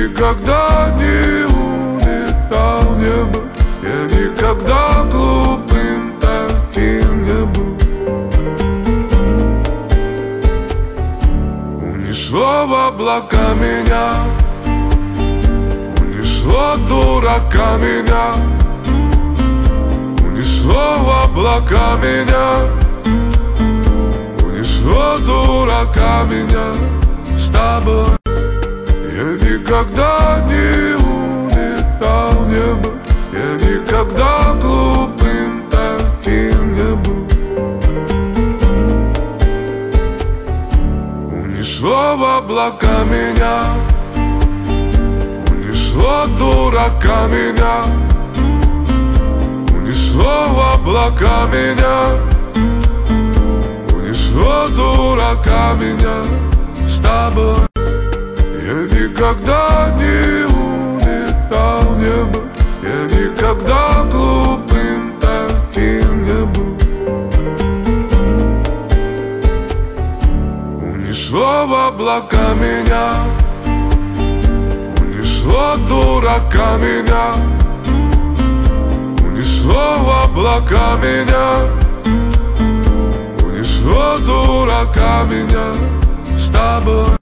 никогда не улетал в небо, я никогда глупым таким не был. Унесло в облака меня, унесло дурака меня, унесло в облака меня, унесло дурака меня с тобой. Я никогда не улетал в небо, я никогда глупым таким не был. Унесло в облака меня, унесло дурака меня, унесло в облака меня, унесло дурака меня с тобой. Я никогда не улетал в небо, я никогда глупым таким не был. Унесло в облака меня, унесло дурака меня, унесло в облака меня, унесло дурака меня с тобой.